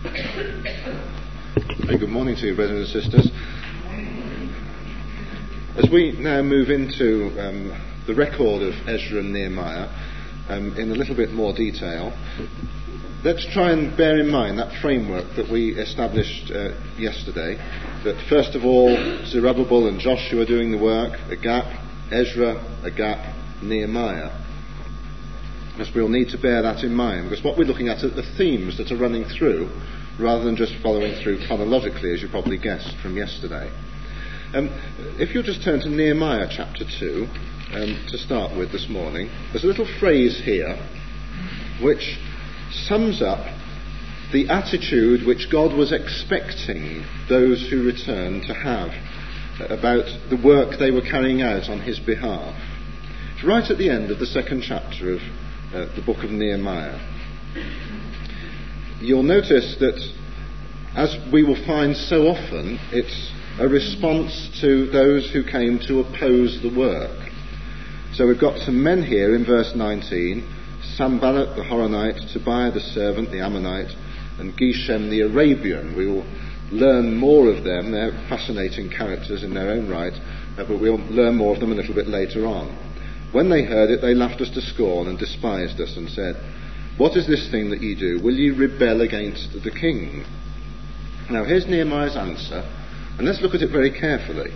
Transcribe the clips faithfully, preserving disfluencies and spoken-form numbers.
Very good morning to you, brothers and sisters. As we now move into um, the record of Ezra and Nehemiah um, in a little bit more detail, let's try and bear in mind that framework that we established uh, yesterday, that first of all Zerubbabel and Joshua are doing the work, a gap, Ezra, a gap, Nehemiah. Because we'll need to bear that in mind, because what we're looking at are the themes that are running through, rather than just following through chronologically, as you probably guessed from yesterday. Um, if you'll just turn to Nehemiah chapter two, um, to start with this morning, there's a little phrase here which sums up the attitude which God was expecting those who returned to have about the work they were carrying out on his behalf. It's right at the end of the second chapter of uh, the book of Nehemiah. You'll notice that, as we will find so often, it's a response to those who came to oppose the work. So we've got some men here in verse nineteen, Sanballat the Horonite, Tobiah the servant, the Ammonite, and Geshem the Arabian. We will learn more of them. They're fascinating characters in their own right, uh, but we'll learn more of them a little bit later on. When they heard it, they laughed us to scorn and despised us and said, "What is this thing that ye do? Will ye rebel against the king?" Now here's Nehemiah's answer, and let's look at it very carefully.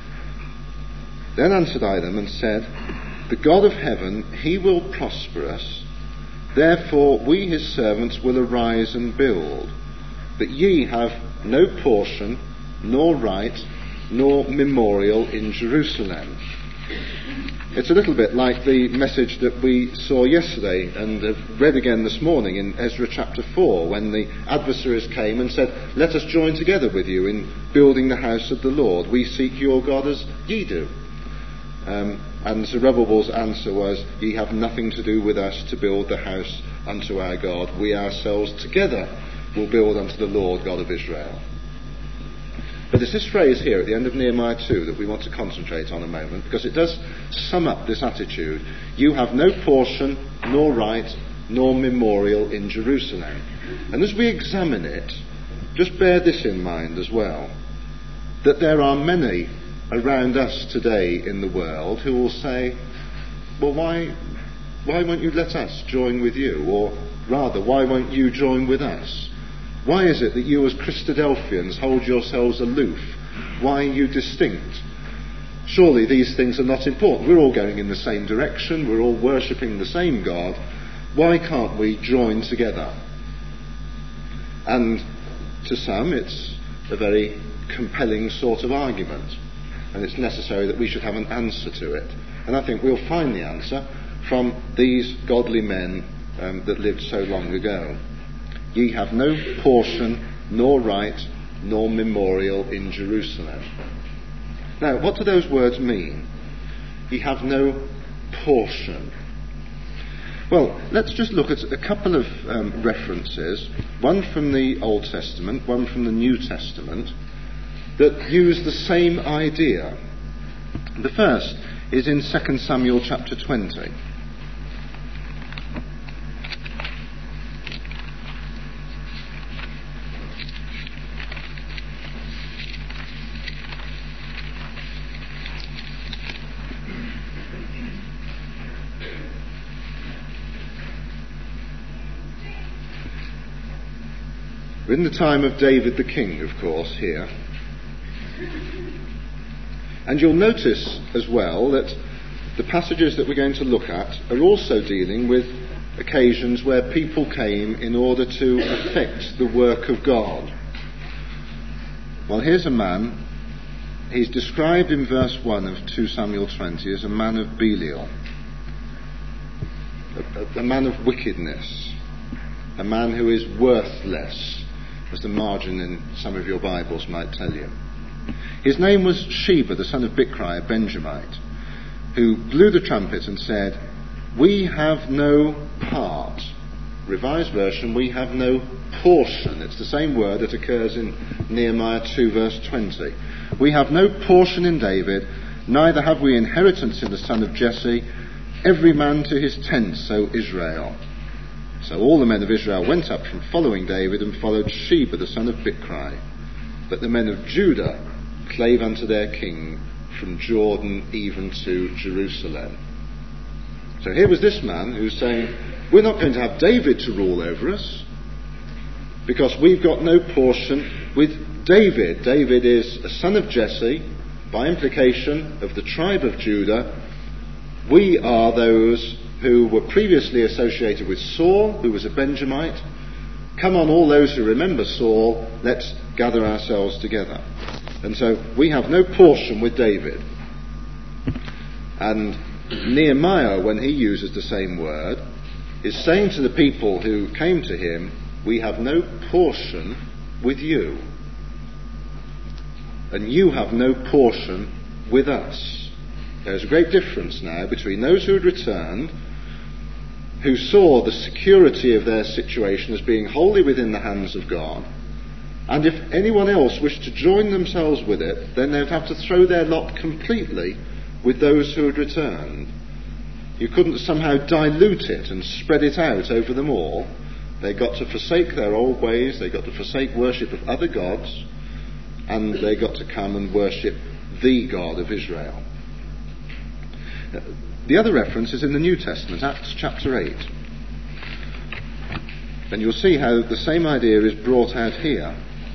Then answered I them and said, "The God of heaven, he will prosper us. Therefore we his servants will arise and build. But ye have no portion, nor right, nor memorial in Jerusalem." It's a little bit like the message that we saw yesterday and have read again this morning in Ezra chapter four, when the adversaries came and said, "Let us join together with you in building the house of the Lord. We seek your God as ye do." Um, and Zerubbabel's answer was, "Ye have nothing to do with us to build the house unto our God. We ourselves together will build unto the Lord God of Israel." But it's this phrase here at the end of Nehemiah two that we want to concentrate on a moment, because it does sum up this attitude. You have no portion, nor right, nor memorial in Jerusalem. And as we examine it, just bear this in mind as well, that there are many around us today in the world who will say, "Well, why, why won't you let us join with you? Or rather, why won't you join with us? Why is it that you as Christadelphians hold yourselves aloof? Why are you distinct? Surely these things are not important. We're all going in the same direction. We're all worshipping the same God. Why can't we join together?" And to some, it's a very compelling sort of argument, and it's necessary that we should have an answer to it. And I think we'll find the answer from these godly men um, that lived so long ago. Ye have no portion, nor right, nor memorial in Jerusalem. Now, what do those words mean? Ye have no portion. Well, let's just look at a couple of um, references, one from the Old Testament, one from the New Testament, that use the same idea. The first is in Second Samuel chapter twenty. In the time of David the king, of course, here. And you'll notice as well that the passages that we're going to look at are also dealing with occasions where people came in order to affect the work of God. Well, here's a man. He's described in verse one of Second Samuel twenty as a man of Belial, a, a man of wickedness, a man who is worthless, as the margin in some of your Bibles might tell you. His name was Sheba, the son of Bichri, a Benjamite, who blew the trumpet and said, "We have no part." Revised version, "We have no portion." It's the same word that occurs in Nehemiah two verse twenty. "We have no portion in David, neither have we inheritance in the son of Jesse. Every man to his tent, so Israel." So all the men of Israel went up from following David and followed Sheba the son of Bichri. But the men of Judah clave unto their king from Jordan even to Jerusalem. So here was this man who's saying, we're not going to have David to rule over us, because we've got no portion with David. David is a son of Jesse, by implication of the tribe of Judah. We are those who were previously associated with Saul, who was a Benjamite. Come on, all those who remember Saul, let's gather ourselves together. And so we have no portion with David. And Nehemiah, when he uses the same word, is saying to the people who came to him, we have no portion with you. And you have no portion with us. There's a great difference now between those who had returned, who saw the security of their situation as being wholly within the hands of God, and if anyone else wished to join themselves with it, then they'd have to throw their lot completely with those who had returned. You couldn't somehow dilute it and spread it out over them all. They got to forsake their old ways, they got to forsake worship of other gods, and they got to come and worship the God of Israel. The other reference is in the New Testament, Acts chapter eight. And you'll see how the same idea is brought out here.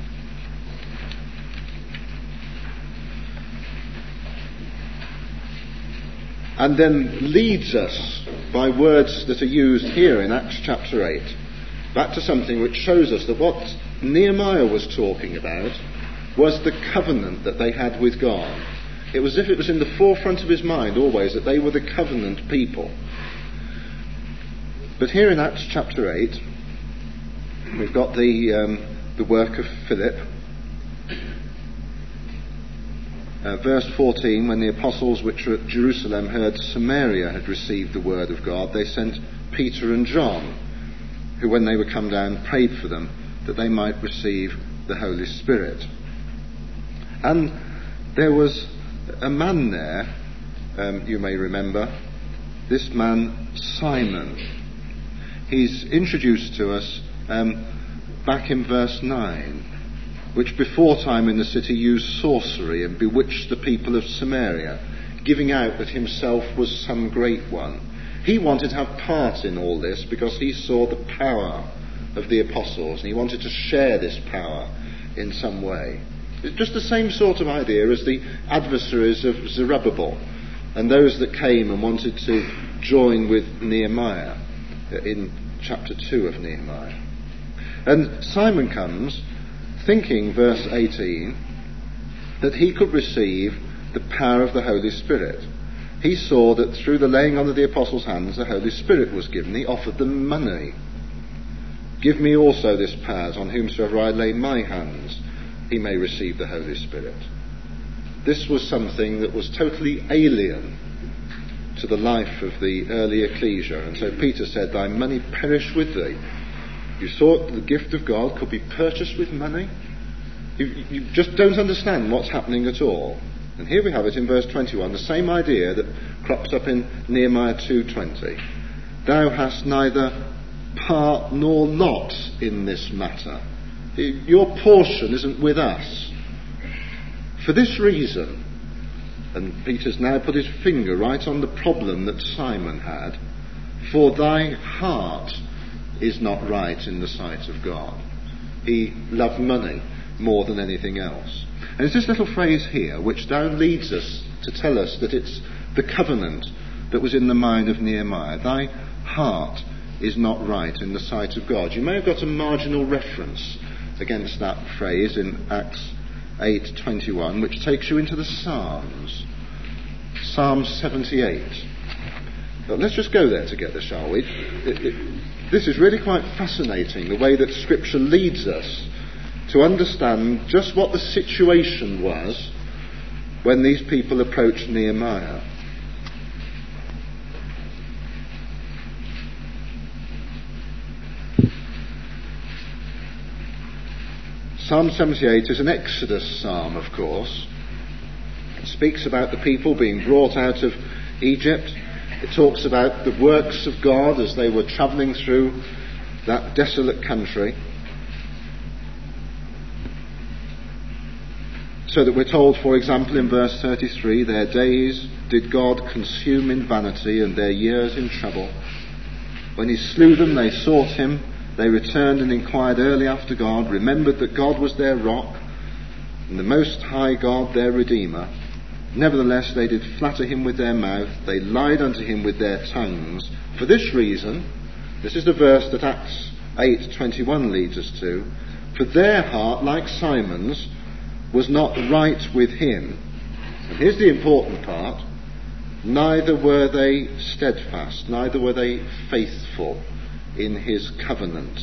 And then leads us, by words that are used here in Acts chapter eight, back to something which shows us that what Nehemiah was talking about was the covenant that they had with God. It was as if it was in the forefront of his mind always that they were the covenant people. But here in Acts chapter eight, we've got the um, the work of Philip. Uh, verse fourteen, when the apostles which were at Jerusalem heard Samaria had received the word of God, they sent Peter and John, who when they were come down prayed for them that they might receive the Holy Spirit. And there was a man there, um, you may remember, this man Simon. He's introduced to us um, back in verse nine, which before time in the city used sorcery and bewitched the people of Samaria, giving out that himself was some great one. He wanted to have part in all this because he saw the power of the apostles and he wanted to share this power in some way. It's just the same sort of idea as the adversaries of Zerubbabel and those that came and wanted to join with Nehemiah in chapter two of Nehemiah. And Simon comes thinking, verse eighteen, that he could receive the power of the Holy Spirit. He saw that through the laying on of the apostles' hands the Holy Spirit was given. He offered them money. Give me also this power, on whomsoever I lay my hands, he may receive the Holy Spirit. This was something that was totally alien to the life of the early ecclesia. And so Peter said, thy money perish with thee. You thought the gift of God could be purchased with money? You, you just don't understand what's happening at all. And here we have it in verse twenty-one, the same idea that crops up in Nehemiah two twenty. Thou hast neither part nor lot in this matter. Your portion isn't with us. For this reason, and Peter's now put his finger right on the problem that Simon had, for thy heart is not right in the sight of God. He loved money more than anything else. And it's this little phrase here which now leads us to tell us that it's the covenant that was in the mind of Nehemiah. Thy heart is not right in the sight of God. You may have got a marginal reference against that phrase in Acts eight twenty-one, which takes you into the Psalms. Psalm seventy-eight. But let's just go there together, shall we? It, it, this is really quite fascinating, the way that Scripture leads us to understand just what the situation was when these people approached Nehemiah. Psalm seventy-eight is an Exodus psalm, of course. It speaks about the people being brought out of Egypt. It talks about the works of God as they were travelling through that desolate country, so that we're told, for example, in verse thirty-three, their days did God consume in vanity and their years in trouble. When he slew them, they sought him. They returned and inquired early after God, remembered that God was their rock and the Most High God their Redeemer. Nevertheless, they did flatter him with their mouth. They lied unto him with their tongues. For this reason, this is the verse that Acts eight twenty-one leads us to, for their heart, like Simon's, was not right with him. And here's the important part. Neither were they steadfast, neither were they faithful in his covenant.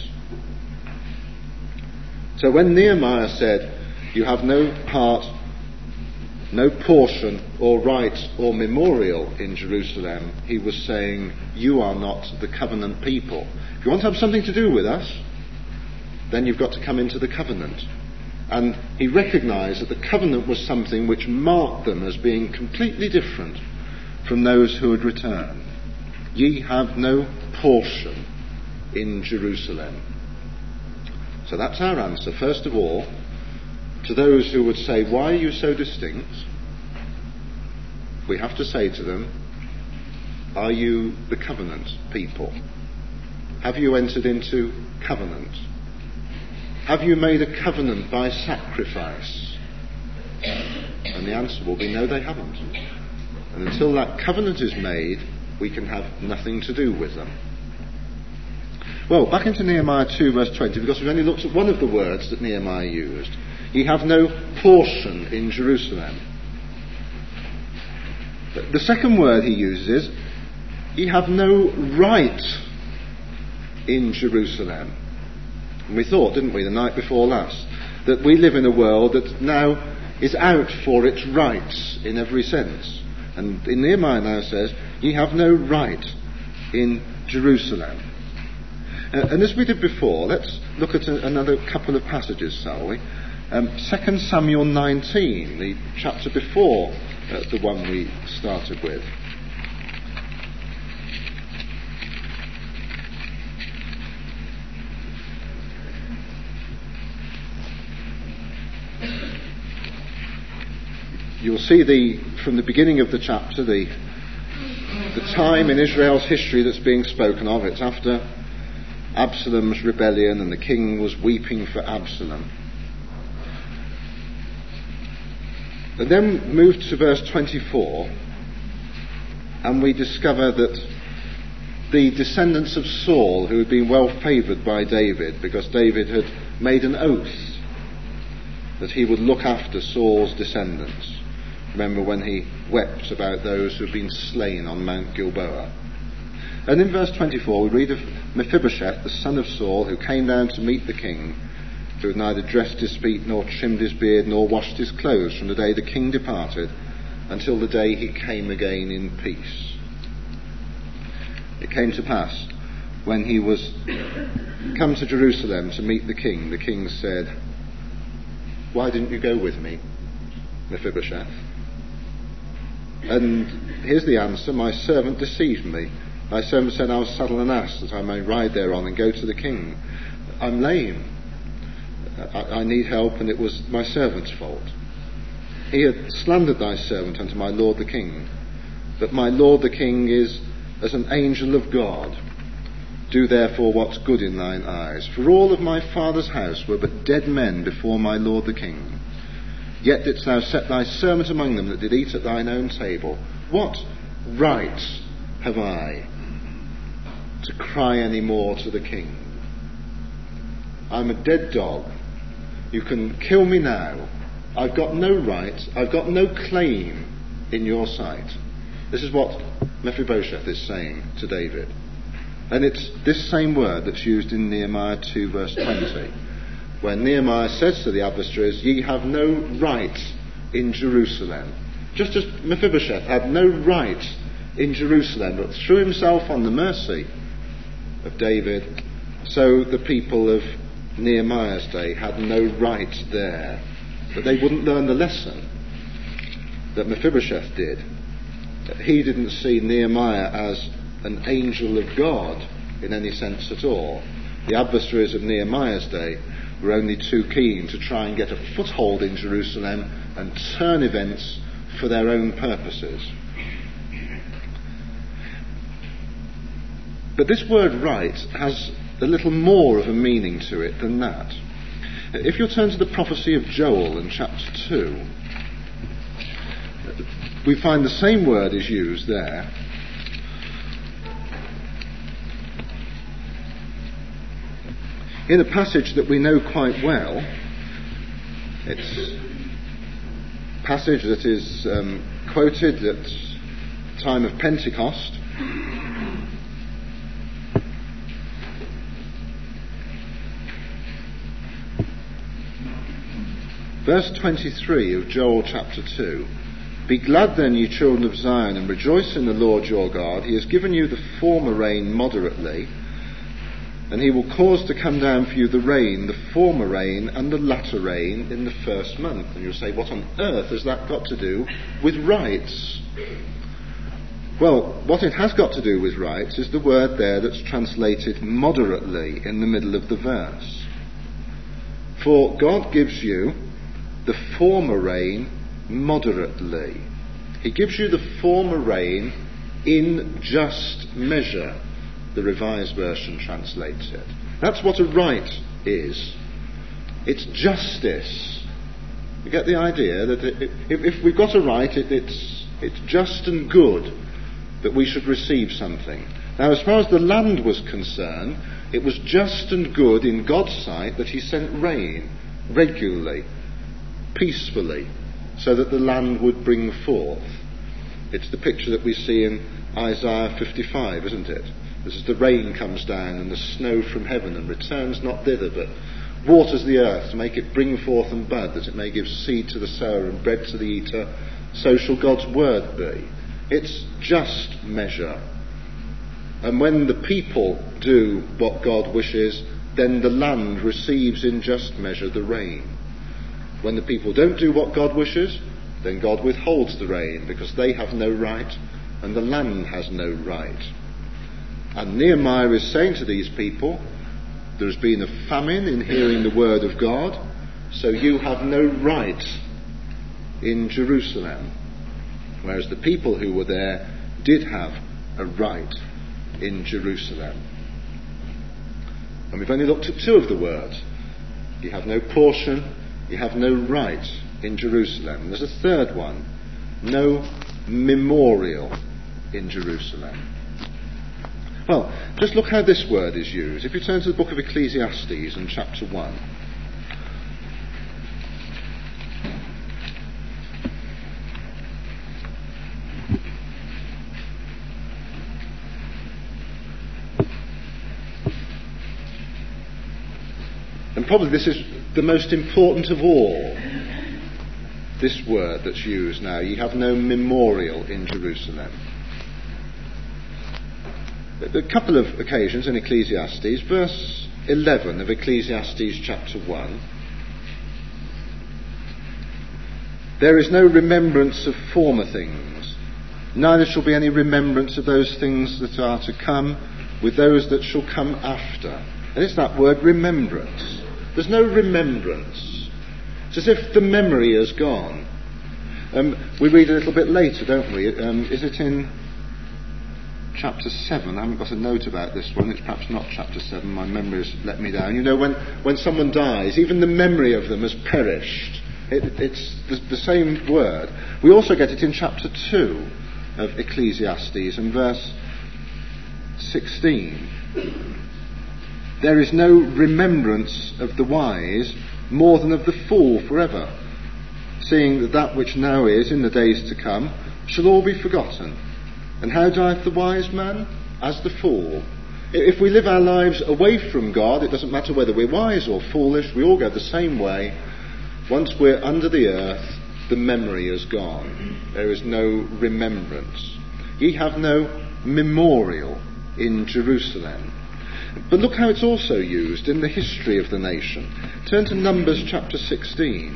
So when Nehemiah said, you have no part, no portion or right or memorial in Jerusalem, he was saying, you are not the covenant people. If you want to have something to do with us, then you've got to come into the covenant. And he recognised that the covenant was something which marked them as being completely different from those who had returned. Ye have no portion in Jerusalem. So that's our answer. First of all, to those who would say, why are you so distinct? We have to say to them, are you the covenant people? Have you entered into covenant? Have you made a covenant by sacrifice? And the answer will be no, they haven't. And until that covenant is made, we can have nothing to do with them. Well, back into Nehemiah two verse twenty, because we've only looked at one of the words that Nehemiah used. Ye have no portion in Jerusalem. The second word he uses is, ye have no right in Jerusalem. And we thought, didn't we, the night before last, that we live in a world that now is out for its rights in every sense. And in Nehemiah now says, ye have no right in Jerusalem. Uh, and as we did before, let's look at a, another couple of passages, shall we? Um, Second Samuel nineteen, the chapter before uh, the one we started with. You'll see the from the beginning of the chapter the the time in Israel's history that's being spoken of. It's after Absalom's rebellion, and the king was weeping for Absalom. And then move to verse twenty-four, and we discover that the descendants of Saul, who had been well favoured by David, because David had made an oath that he would look after Saul's descendants. Remember when he wept about those who had been slain on Mount Gilboa. And in verse twenty-four we read of Mephibosheth, the son of Saul, who came down to meet the king, who had neither dressed his feet nor trimmed his beard nor washed his clothes from the day the king departed until the day he came again in peace. It came to pass, when he was come to Jerusalem to meet the king, the king said, why didn't you go with me, Mephibosheth? And here's the answer, my servant deceived me. My servant said, I'll saddle an ass that I may ride thereon and go to the king. I'm lame. I, I need help, and it was my servant's fault. He had slandered thy servant unto my lord the king. But my lord the king is as an angel of God. Do therefore what's good in thine eyes. For all of my father's house were but dead men before my lord the king. Yet didst thou set thy servant among them that did eat at thine own table. What right have I to cry any more to the king? I'm a dead dog. You can kill me now. I've got no right, I've got no claim in your sight. This is what Mephibosheth is saying to David. And it's this same word that's used in Nehemiah two verse twenty, where Nehemiah says to the adversaries, ye have no right in Jerusalem. Just as Mephibosheth had no right in Jerusalem, but threw himself on the mercy of David, so the people of Nehemiah's day had no right there. But they wouldn't learn the lesson that Mephibosheth did. He didn't see Nehemiah as an angel of God in any sense at all. The adversaries of Nehemiah's day were only too keen to try and get a foothold in Jerusalem and turn events for their own purposes. But this word right has a little more of a meaning to it than that. If you turn to the prophecy of Joel in chapter two, we find the same word is used there. In a passage that we know quite well. It's a passage that is um, quoted at the time of Pentecost. Verse twenty-three of Joel chapter two. Be glad then, ye children of Zion, and rejoice in the Lord your God. He has given you the former rain moderately, and he will cause to come down for you the rain, the former rain and the latter rain in the first month. And you'll say, what on earth has that got to do with rights? Well, what it has got to do with rights is the word there that's translated moderately in the middle of the verse. For God gives you the former rain moderately. He gives you the former rain in just measure, the Revised Version translates it. That's what a right is. It's justice. You get the idea that it, if, if we've got a right, it, it's, it's just and good that we should receive something. Now, as far as the land was concerned, it was just and good in God's sight that he sent rain regularly, peacefully, so that the land would bring forth. It's the picture that we see in Isaiah fifty-five, isn't it? This is the rain comes down and the snow from heaven and returns not thither, but waters the earth to make it bring forth and bud, that it may give seed to the sower and bread to the eater. So shall God's word be. It's just measure. And when the people do what God wishes, then the land receives in just measure the rain. When the people don't do what God wishes, then God withholds the rain, because they have no right and the land has no right. And Nehemiah is saying to these people, there has been a famine in hearing the word of God, so you have no right in Jerusalem. Whereas the people who were there did have a right in Jerusalem. And we've only looked at two of the words. You have no portion, you have no right in Jerusalem. There's a third one. No memorial in Jerusalem. Well, just look how this word is used. If you turn to the book of Ecclesiastes in chapter one. And probably this is the most important of all, this word that's used now. You have no memorial in Jerusalem. A couple of occasions in Ecclesiastes, verse eleven of Ecclesiastes chapter one. There is no remembrance of former things, neither shall be any remembrance of those things that are to come with those that shall come after. And it's that word remembrance. There's no remembrance. It's as if the memory has gone. Um, we read a little bit later, don't we? Um, is it in chapter seven? I haven't got a note about this one. It's perhaps not chapter seven. My memory has let me down. You know, when, when someone dies, even the memory of them has perished. It, it's the, the same word. We also get it in chapter two of Ecclesiastes and verse sixteen. There is no remembrance of the wise more than of the fool forever, seeing that that which now is in the days to come shall all be forgotten. And how dieth the wise man? As the fool. If we live our lives away from God, it doesn't matter whether we're wise or foolish, we all go the same way. Once we're under the earth, the memory is gone. There is no remembrance. Ye have no memorial in Jerusalem. But look how it's also used in the history of the nation. Turn to Numbers chapter sixteen.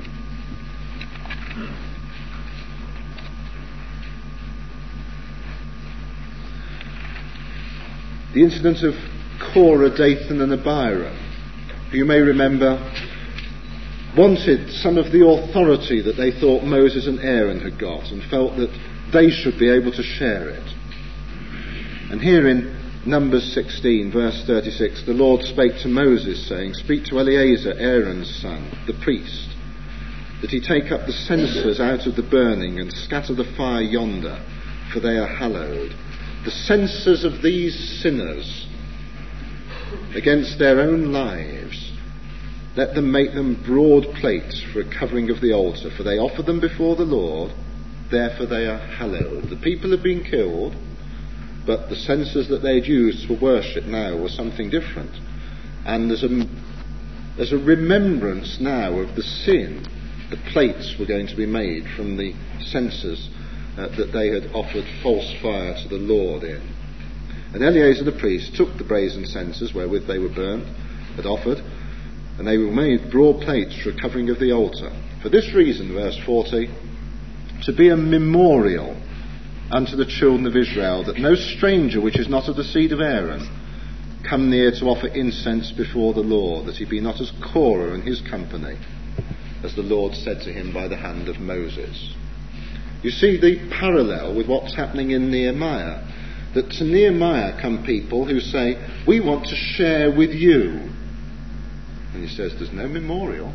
The incident of Korah, Dathan and Abiram, who you may remember wanted some of the authority that they thought Moses and Aaron had got and felt that they should be able to share it. And here in Numbers sixteen, verse thirty-six, the Lord spake to Moses, saying, Speak to Eleazar, Aaron's son, the priest, that he take up the censers out of the burning and scatter the fire yonder, for they are hallowed. The censers of these sinners against their own lives, let them make them broad plates for a covering of the altar, for they offer them before the Lord, therefore they are hallowed. The people have been killed, but the censers that they'd used for worship now were something different. And there's a, there's a remembrance now of the sin. The plates were going to be made from the censers uh, that they had offered false fire to the Lord in. And Eleazar the priest took the brazen censers wherewith they were burnt, had offered, and they were made broad plates for a covering of the altar. For this reason, verse forty, to be a memorial unto the children of Israel, that no stranger which is not of the seed of Aaron come near to offer incense before the Lord, that he be not as Korah and his company, as the Lord said to him by the hand of Moses. You see the parallel with what's happening in Nehemiah, that to Nehemiah come people who say, we want to share with you. And he says, there's no memorial.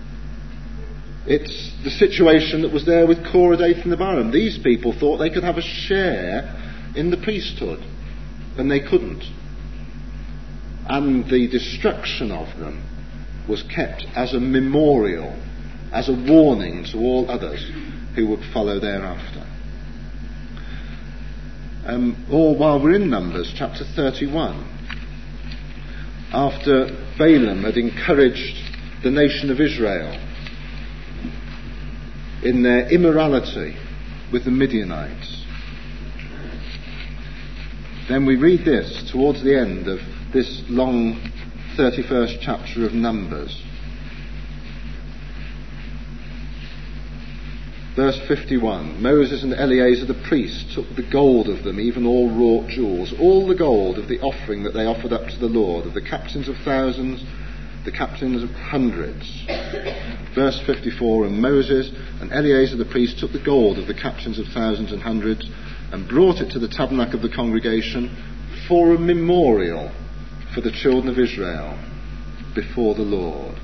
It's the situation that was there with Korah, Dathan and Abiram. These people thought they could have a share in the priesthood, and they couldn't. And the destruction of them was kept as a memorial, as a warning to all others who would follow thereafter. Um, or while we're in Numbers chapter thirty-one, after Balaam had encouraged the nation of Israel in their immorality with the Midianites, then we read this towards the end of this long thirty-first chapter of Numbers. Verse fifty-one, Moses and Eleazar the priest took the gold of them, even all wrought jewels, all the gold of the offering that they offered up to the Lord, of the captains of thousands, the captains of hundreds. Verse fifty-four, and Moses and Eleazar the priest took the gold of the captains of thousands and hundreds and brought it to the tabernacle of the congregation for a memorial for the children of Israel before the Lord.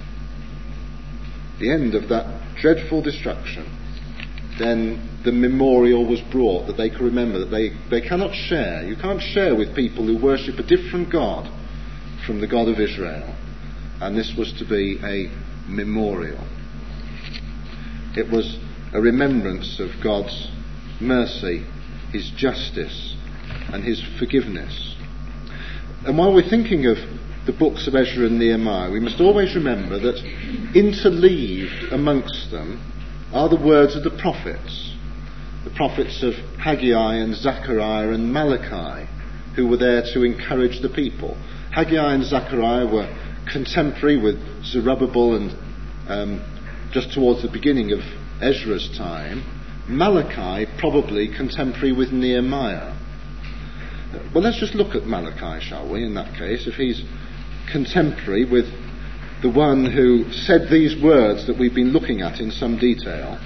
The end of that dreadful destruction. Then the memorial was brought that they could remember that they, they cannot share. You can't share with people who worship a different God from the God of Israel. And this was to be a memorial. It was a remembrance of God's mercy, his justice, and his forgiveness. And while we're thinking of the books of Ezra and Nehemiah, we must always remember that interleaved amongst them are the words of the prophets, the prophets of Haggai and Zechariah and Malachi, who were there to encourage the people. Haggai and Zechariah were contemporary with Zerubbabel and um, just towards the beginning of Ezra's time. Malachi probably contemporary with Nehemiah. Well, let's just look at Malachi, shall we, in that case, if he's contemporary with the one who said these words that we've been looking at in some detail.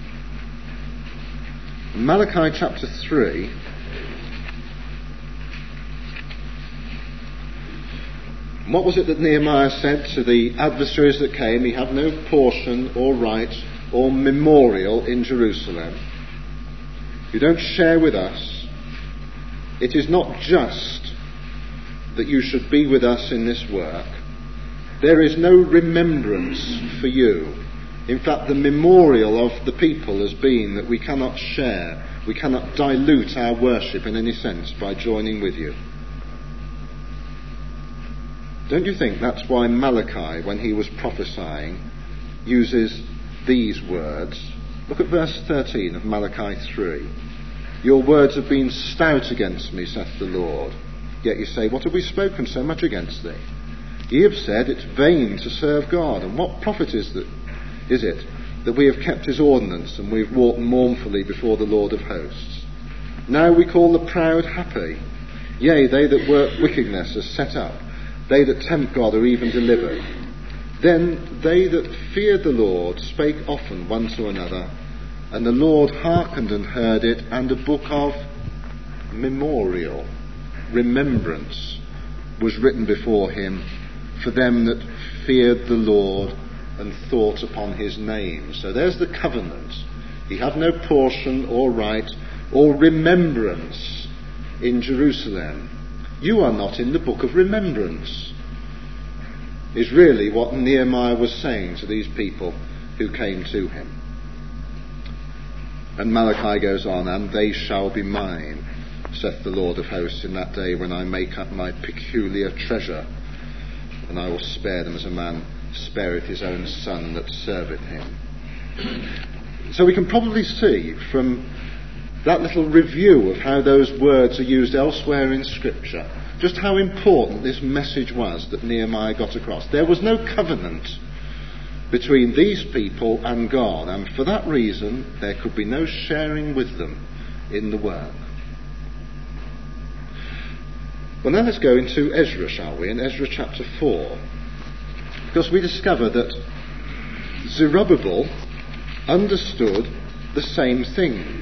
Malachi chapter three, what was it that Nehemiah said to the adversaries that came? He had no portion or right or memorial in Jerusalem. You don't share with us. It is not just that you should be with us in this work. There is no remembrance for you. In fact, the memorial of the people has been that we cannot share, we cannot dilute our worship in any sense by joining with you. Don't you think that's why Malachi, when he was prophesying, uses these words? Look at verse thirteen of Malachi three. Your words have been stout against me, saith the Lord. Yet you say, what have we spoken so much against thee? Ye have said, it's vain to serve God. And what profit is, that, is it that we have kept his ordinance and we have walked mournfully before the Lord of hosts? Now we call the proud happy. Yea, they that work wickedness are set up. They that tempt God are even delivered. Then they that feared the Lord spake often one to another, and the Lord hearkened and heard it, and a book of memorial, remembrance, was written before him for them that feared the Lord and thought upon his name. So there's the covenant. He had no portion or right or remembrance in Jerusalem. You are not in the book of remembrance, is really what Nehemiah was saying to these people who came to him. And Malachi goes on, and they shall be mine, saith the Lord of hosts, in that day when I make up my peculiar treasure, and I will spare them as a man spareth his own son that serveth him. So we can probably see from that little review of how those words are used elsewhere in Scripture just how important this message was that Nehemiah got across. There was no covenant between these people and God, and for that reason there could be no sharing with them in the work. Well, now let's go into Ezra, shall we, in Ezra chapter four, because we discover that Zerubbabel understood the same thing.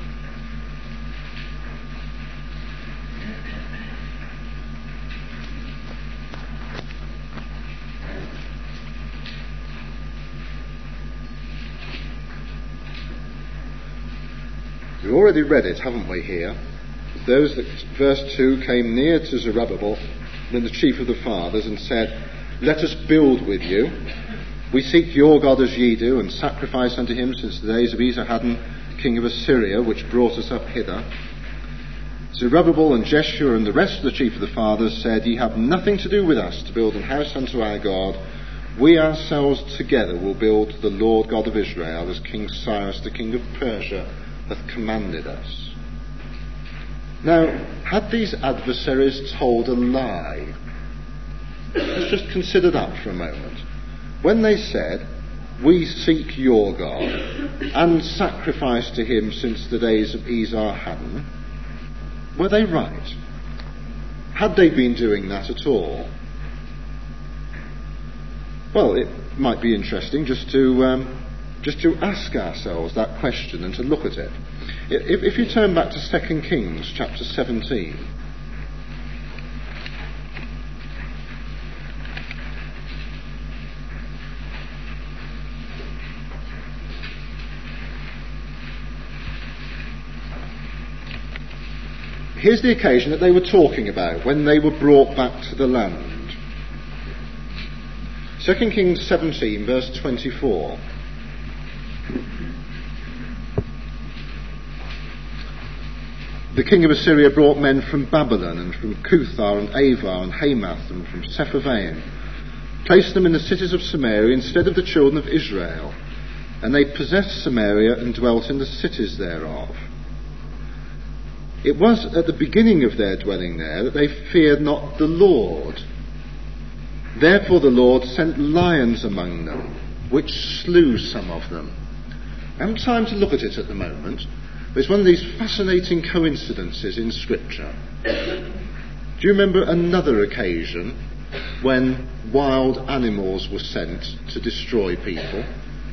We've already read it, haven't we, here? Those that, verse two, came near to Zerubbabel, then the chief of the fathers, and said, Let us build with you. We seek your God as ye do, and sacrifice unto him since the days of Esarhaddon, king of Assyria, which brought us up hither. Zerubbabel and Jeshua and the rest of the chief of the fathers said, Ye have nothing to do with us to build an house unto our God. We ourselves together will build to the Lord God of Israel, as King Cyrus, the king of Persia, hath commanded us. Now, had these adversaries told a lie? Let's just consider that for a moment. When they said, We seek your God, and sacrifice to him since the days of Esarhaddon, were they right? Had they been doing that at all? Well, it might be interesting just to um, just to ask ourselves that question and to look at it. If, if you turn back to Second Kings chapter seventeen, here's the occasion that they were talking about when they were brought back to the land. Second Kings seventeen, verse twenty-four. The king of Assyria brought men from Babylon and from Cuthar and Avar and Hamath and from Sepharvaim, placed them in the cities of Samaria instead of the children of Israel, and they possessed Samaria and dwelt in the cities thereof. It was at the beginning of their dwelling there that they feared not the Lord. Therefore the Lord sent lions among them, which slew some of them. I haven't time to look at it at the moment, but it's one of these fascinating coincidences in Scripture. Do you remember another occasion when wild animals were sent to destroy people?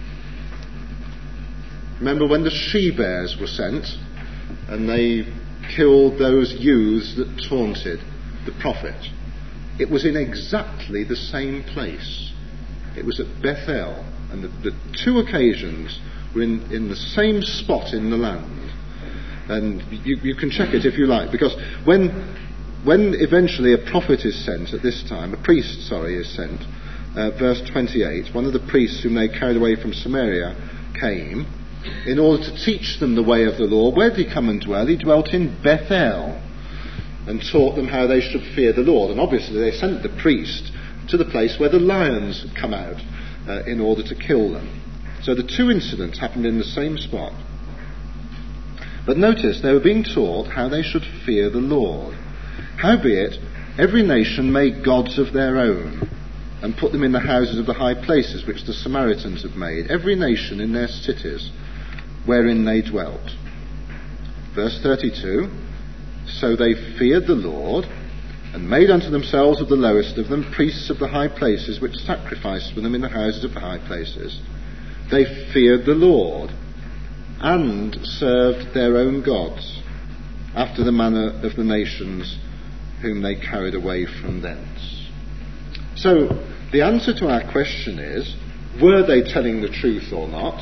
Remember when the she-bears were sent and they killed those youths that taunted the prophet? It was in exactly the same place. It was at Bethel, and the, the two occasions were in, in the same spot in the land. And you, you can check it if you like, because when when eventually a prophet is sent at this time, a priest, sorry, is sent, uh, verse twenty-eight, one of the priests whom they carried away from Samaria came in order to teach them the way of the Lord. Where did he come and dwell? He dwelt in Bethel and taught them how they should fear the Lord. And obviously they sent the priest to the place where the lions had come out uh, in order to kill them. So the two incidents happened in the same spot. But notice, they were being taught how they should fear the Lord. Howbeit, every nation made gods of their own, and put them in the houses of the high places which the Samaritans had made, every nation in their cities wherein they dwelt. Verse thirty-two, So they feared the Lord, and made unto themselves of the lowest of them priests of the high places, which sacrificed for them in the houses of the high places. They feared the Lord, and served their own gods, after the manner of the nations whom they carried away from thence. So, the answer to our question is, were they telling the truth or not?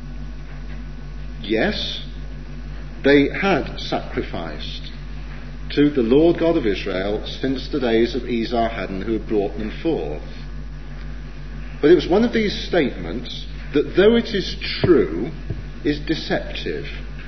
Yes, they had sacrificed to the Lord God of Israel since the days of Esarhaddon, who had brought them forth. But it was one of these statements that, though it is true, is deceptive.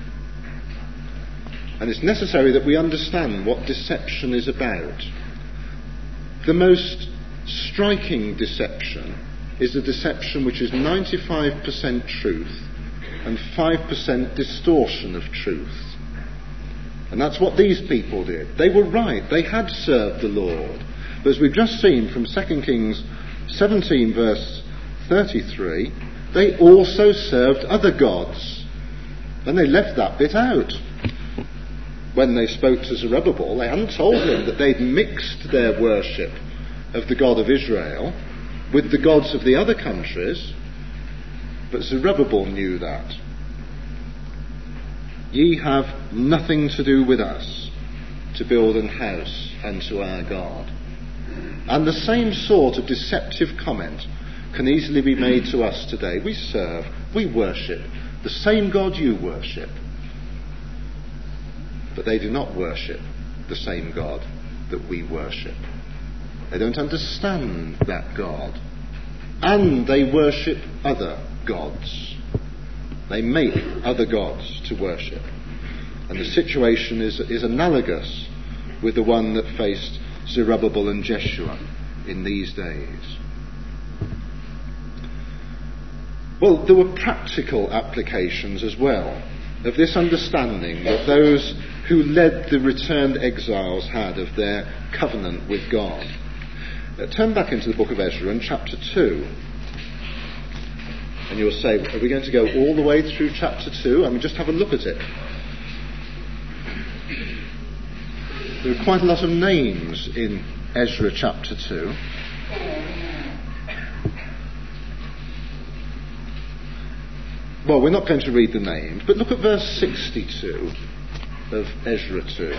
And it's necessary that we understand what deception is about. The most striking deception is the deception which is ninety-five percent truth and five percent distortion of truth. And that's what these people did. They were right. They had served the Lord. But as we've just seen from Second Kings seventeen verse thirty-three, they also served other gods. And they left that bit out. When they spoke to Zerubbabel, they hadn't told him that they'd mixed their worship of the God of Israel with the gods of the other countries. But Zerubbabel knew that. Ye have nothing to do with us to build an house unto our God. And the same sort of deceptive comment can easily be made to us today. We serve, we worship the same God you worship. But they do not worship the same God that we worship. They don't understand that God. And they worship other gods. They make other gods to worship. And the situation is, is analogous with the one that faced Zerubbabel and Jeshua in these days. Well, there were practical applications as well of this understanding that those who led the returned exiles had of their covenant with God. Uh, turn back into the book of Ezra in chapter two. And you'll say, are we going to go all the way through chapter two? I mean, just have a look at it. There are quite a lot of names in Ezra chapter two. Well, we're not going to read the names, but look at verse sixty-two of Ezra two.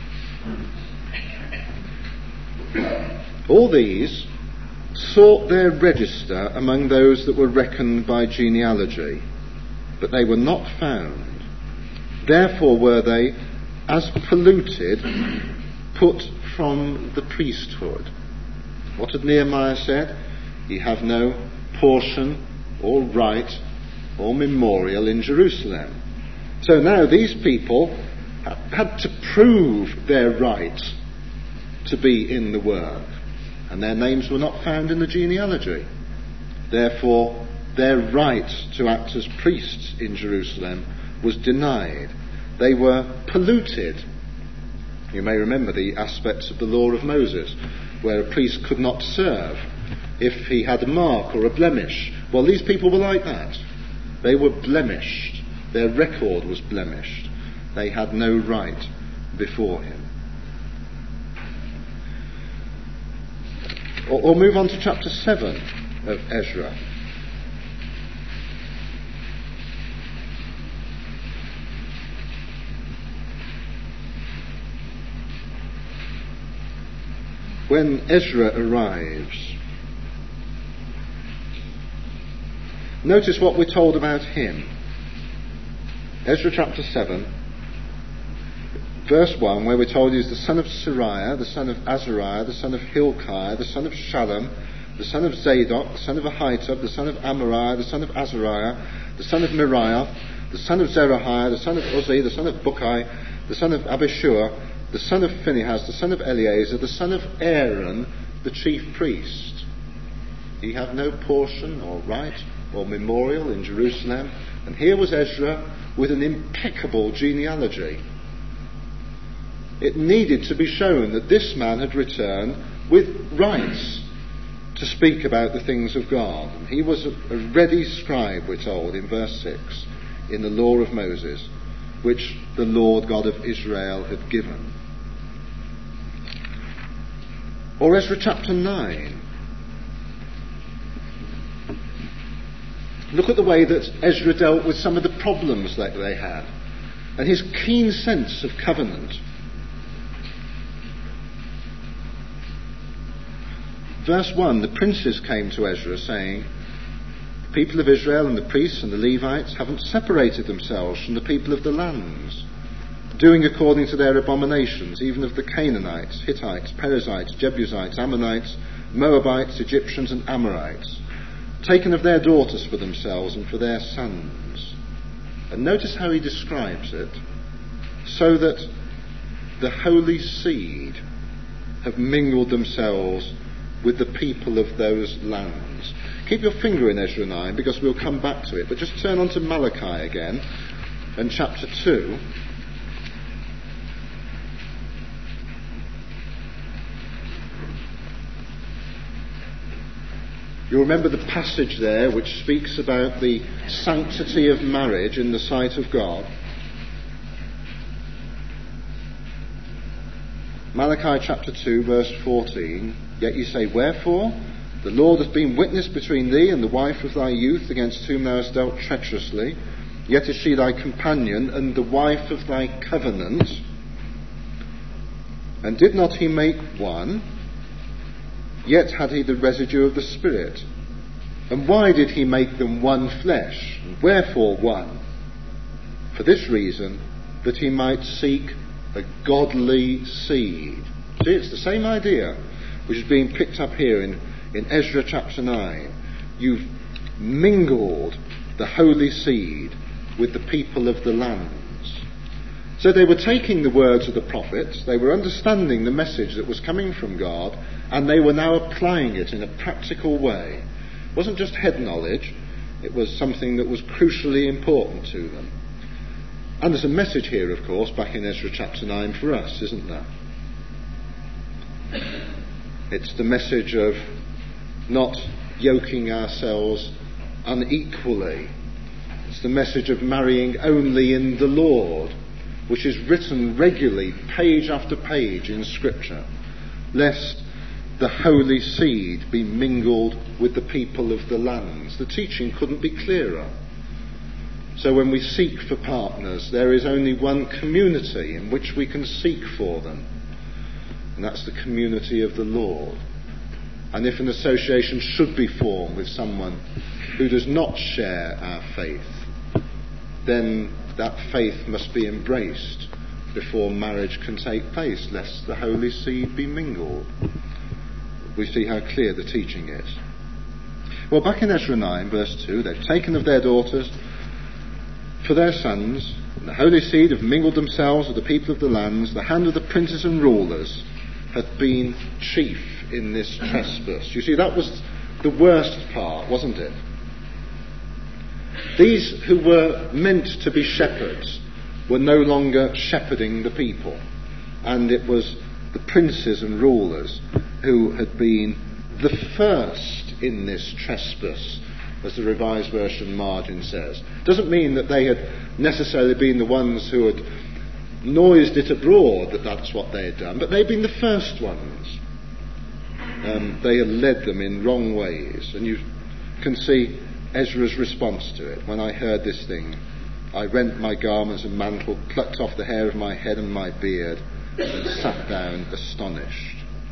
All these sought their register among those that were reckoned by genealogy, but they were not found. Therefore were they, as polluted, put from the priesthood. What had Nehemiah said? Ye have no portion or right or memorial in Jerusalem. So now these people had to prove their right to be in the work, and their names were not found in the genealogy. Therefore, their right to act as priests in Jerusalem was denied. They were polluted. You may remember the aspects of the law of Moses, where a priest could not serve if he had a mark or a blemish. Well, these people were like that. They were blemished. Their record was blemished. They had no right before him. Or, or move on to chapter seven of Ezra. When Ezra arrives, notice what we're told about him. Ezra chapter seven, verse one, where we're told he's the son of Sariah, the son of Azariah, the son of Hilkiah, the son of Shallum, the son of Zadok, the son of Ahitub, the son of Amariah, the son of Azariah, the son of Miriah, the son of Zerahiah, the son of Uzzi, the son of Bukki, the son of Abishua, the son of Phinehas, the son of Eleazar, the son of Aaron, the chief priest. He had no portion or right or memorial in Jerusalem. And here was Ezra with an impeccable genealogy. It needed to be shown that this man had returned with rights to speak about the things of God. And he was a, a ready scribe, we're told in verse six, in the law of Moses, which the Lord God of Israel had given. Or Ezra chapter nine. Look at the way that Ezra dealt with some of the problems that they had, and his keen sense of covenant. Verse one, the princes came to Ezra saying, the people of Israel and the priests and the Levites haven't separated themselves from the people of the lands, doing according to their abominations, even of the Canaanites, Hittites, Perizzites, Jebusites, Ammonites, Moabites, Egyptians and Amorites, taken of their daughters for themselves and for their sons. And notice how he describes it, so that the holy seed have mingled themselves with the people of those lands. Keep your finger in Ezra nine, because we'll come back to it, but just turn on to Malachi again, and chapter two. You remember the passage there which speaks about the sanctity of marriage in the sight of God. Malachi chapter two verse fourteen. Yet you say, wherefore? The Lord hath been witness between thee and the wife of thy youth, against whom thou hast dealt treacherously. Yet is she thy companion and the wife of thy covenant. And did not he make one? Yet had he the residue of the Spirit. And why did he make them one flesh? And wherefore one? For this reason, that he might seek a godly seed. See, it's the same idea which is being picked up here in, in Ezra chapter nine. You've mingled the holy seed with the people of the lands. So they were taking the words of the prophets, they were understanding the message that was coming from God, and they were now applying it in a practical way. It wasn't just head knowledge, it was something that was crucially important to them. And there's a message here, of course, back in Ezra chapter nine for us, isn't there? It's the message of not yoking ourselves unequally. It's the message of marrying only in the Lord, which is written regularly, page after page in Scripture, lest the holy seed be mingled with the people of the lands. The teaching couldn't be clearer. So when we seek for partners, there is only one community in which we can seek for them, and that's the community of the Lord. And if an association should be formed with someone who does not share our faith, then that faith must be embraced before marriage can take place, lest the holy seed be mingled. We see how clear the teaching is. Well, back in Ezra nine, verse two, they've taken of their daughters for their sons, and the holy seed have mingled themselves with the people of the lands. The hand of the princes and rulers hath been chief in this trespass. You see, that was the worst part, wasn't it? These who were meant to be shepherds were no longer shepherding the people, and it was the princes and rulers who had been the first in this trespass, as the Revised Version margin says. Doesn't mean that they had necessarily been the ones who had noised it abroad that that's what they had done, but they'd been the first ones. Um, they had led them in wrong ways, and you can see Ezra's response to it. When I heard this thing, I rent my garments and mantle, plucked off the hair of my head and my beard, and sat down astonished.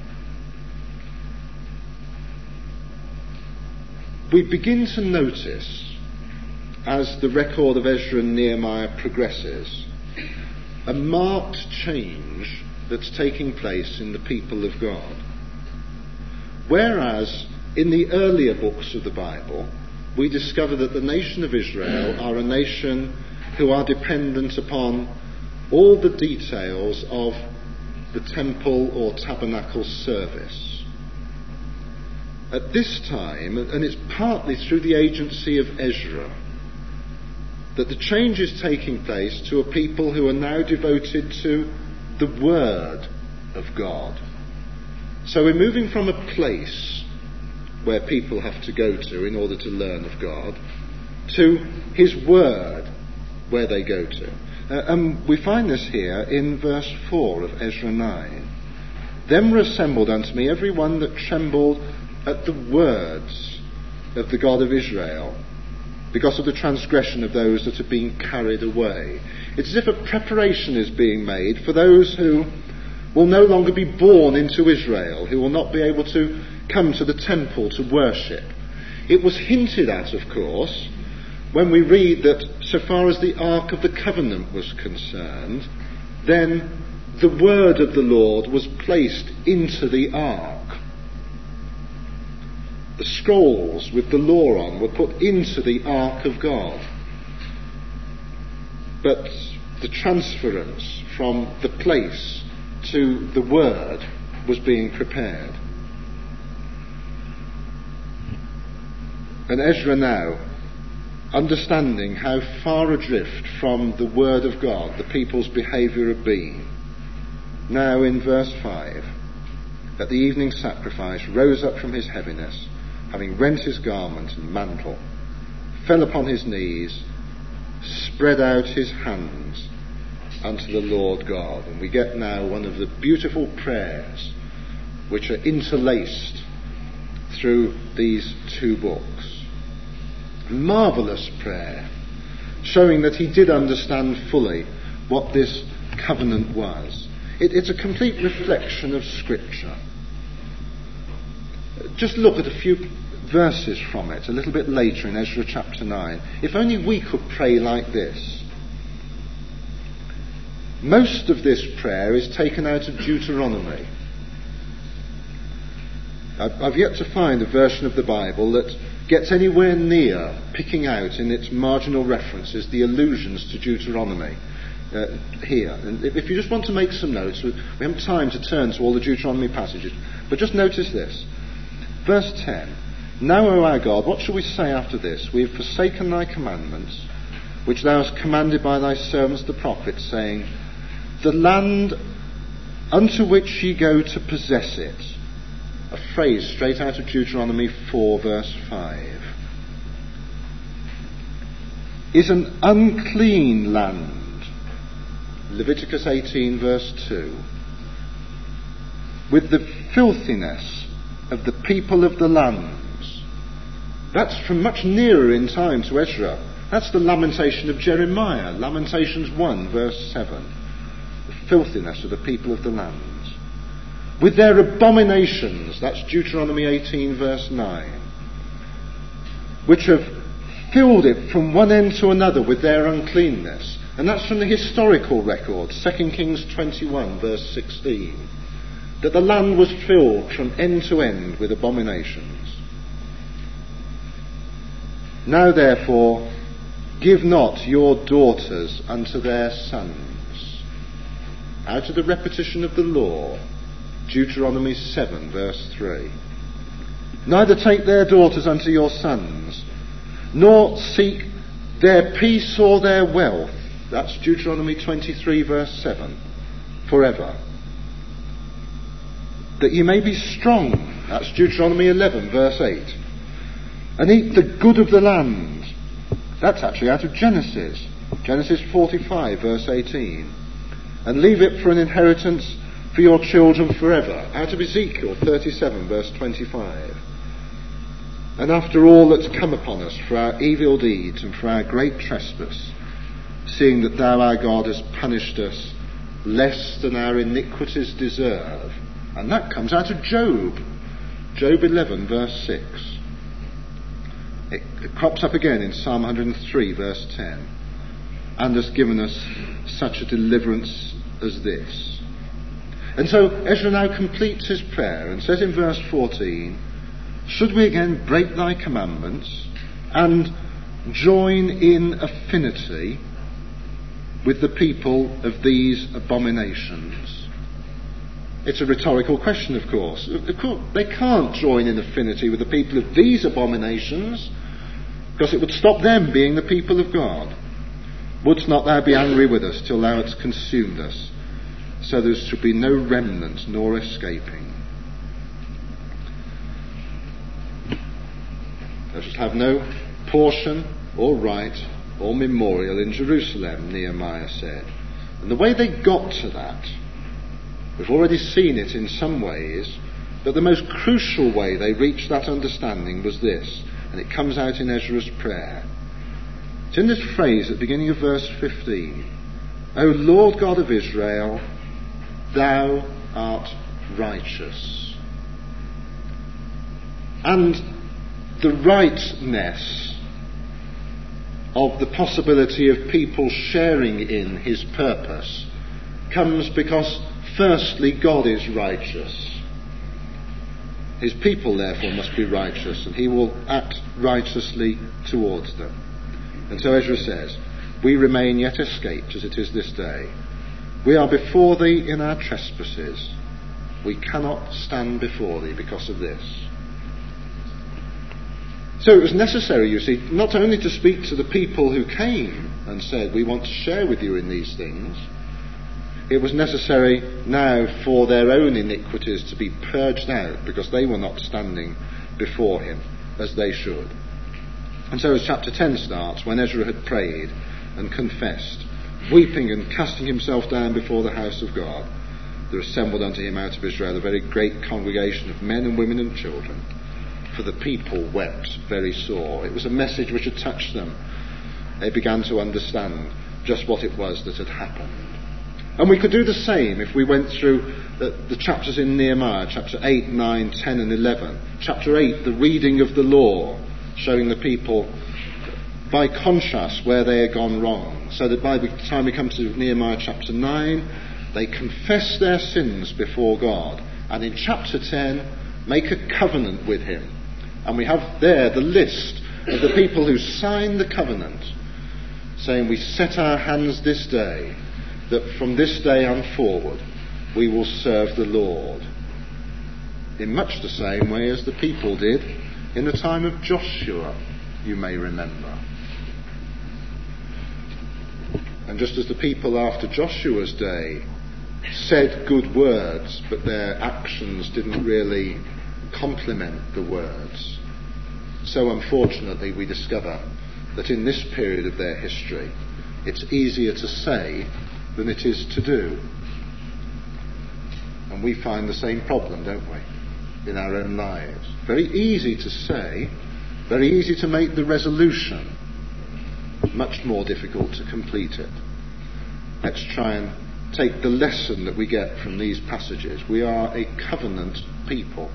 We begin to notice, as the record of Ezra and Nehemiah progresses, a marked change that's taking place in the people of God. Whereas in the earlier books of the Bible, we discover that the nation of Israel are a nation who are dependent upon all the details of the temple or tabernacle service. At this time, and it's partly through the agency of Ezra, that the change is taking place to a people who are now devoted to the Word of God. So we're moving from a place where people have to go to in order to learn of God, to His Word, where they go to. Uh, and we find this here in verse four of Ezra nine. Then were assembled unto me every one that trembled at the words of the God of Israel, because of the transgression of those that have been carried away. It's as if a preparation is being made for those who will no longer be born into Israel, who will not be able to come to the temple to worship. It was hinted at, of course, when we read that so far as the Ark of the Covenant was concerned, then the word of the Lord was placed into the Ark. The scrolls with the law on were put into the Ark of God. But the transference from the place to the word was being prepared. And Ezra now, understanding how far adrift from the word of God the people's behaviour had been, now in verse five, at the evening sacrifice, rose up from his heaviness, having rent his garment and mantle, fell upon his knees, spread out his hands unto the Lord God. And we get now one of the beautiful prayers which are interlaced through these two books. Marvellous prayer, showing that he did understand fully what this covenant was. It, it's a complete reflection of Scripture. Just look at a few verses from it a little bit later in Ezra chapter nine. If only we could pray like this. Most of this prayer is taken out of Deuteronomy. I've yet to find a version of the Bible that gets anywhere near picking out in its marginal references the allusions to Deuteronomy uh, here. And if you just want to make some notes, we haven't time to turn to all the Deuteronomy passages, but just notice this. Verse ten. Now, O our God, what shall we say after this? We have forsaken thy commandments, which thou hast commanded by thy servants the prophets, saying, the land unto which ye go to possess it. A phrase straight out of Deuteronomy four, verse five. Is an unclean land. Leviticus eighteen, verse two. With the filthiness of the people of the lands. That's from much nearer in time to Ezra. That's the lamentation of Jeremiah, Lamentations one, verse seven. The filthiness of the people of the lands. With their abominations, that's Deuteronomy eighteen, verse nine, which have filled it from one end to another with their uncleanness. And that's from the historical record, Second Kings twenty-one, verse sixteen, that the land was filled from end to end with abominations. Now therefore, give not your daughters unto their sons. Out of the repetition of the law, Deuteronomy seven, verse three. Neither take their daughters unto your sons, nor seek their peace or their wealth. That's Deuteronomy twenty-three, verse seven. Forever. That ye may be strong. That's Deuteronomy eleven, verse eight. And eat the good of the land. That's actually out of Genesis. Genesis forty-five, verse eighteen. And leave it for an inheritance for your children forever. Out of Ezekiel thirty-seven, verse twenty-five. And after all that's come upon us for our evil deeds and for our great trespass, seeing that thou, our God, hast punished us less than our iniquities deserve. And that comes out of Job. Job eleven, verse six. It, it crops up again in Psalm one hundred three, verse ten. And has given us such a deliverance as this. And so Ezra now completes his prayer and says in verse fourteen, should we again break thy commandments and join in affinity with the people of these abominations? It's a rhetorical question, of course. Of course, they can't join in affinity with the people of these abominations, because it would stop them being the people of God. Wouldst not thou be angry with us till thou hadst consumed us, so there should be no remnant nor escaping? Thou shalt have no portion or right or memorial in Jerusalem, Nehemiah said. And the way they got to that We've already seen it in some ways, but the most crucial way they reached that understanding was this, and it comes out in Ezra's prayer. It's in this phrase at the beginning of verse fifteen. O Lord God of Israel, thou art righteous. And the rightness of the possibility of people sharing in his purpose comes because, firstly, God is righteous. His people, therefore, must be righteous, and he will act righteously towards them. And so Ezra says, we remain yet escaped as it is this day. We are before thee in our trespasses. We cannot stand before thee because of this. So it was necessary, you see, not only to speak to the people who came and said, we want to share with you in these things. It was necessary now for their own iniquities to be purged out because they were not standing before him as they should. And so as chapter ten starts, when Ezra had prayed and confessed, weeping and casting himself down before the house of God, there assembled unto him out of Israel a very great congregation of men and women and children, for the people wept very sore. It was a message which had touched them. They began to understand just what it was that had happened. And we could do the same if we went through the, the chapters in Nehemiah, chapter eight, nine, ten and eleven. Chapter eight, the reading of the law, showing the people by contrast where they had gone wrong, so that by the time we come to Nehemiah chapter nine, they confess their sins before God, and in chapter ten make a covenant with him. And we have there the list of the people who signed the covenant, saying, we set our hands this day that from this day on forward we will serve the Lord, in much the same way as the people did in the time of Joshua, you may remember. And just as the people after Joshua's day said good words, but their actions didn't really complement the words, so unfortunately we discover that in this period of their history it's easier to say than it is to do. And we find the same problem, don't we, in our own lives. Very easy to say, very easy to make the resolution, much more difficult to complete it. Let's try and take the lesson that we get from these passages. We are a covenant people.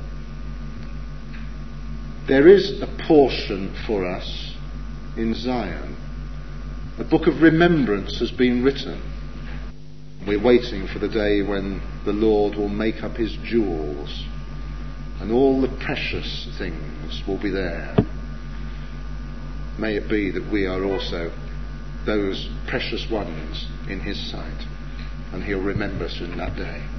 There is a portion for us in Zion. A book of remembrance has been written. We're waiting for the day when the Lord will make up his jewels and all the precious things will be there. May it be that we are also those precious ones in his sight, and he'll remember us in that day.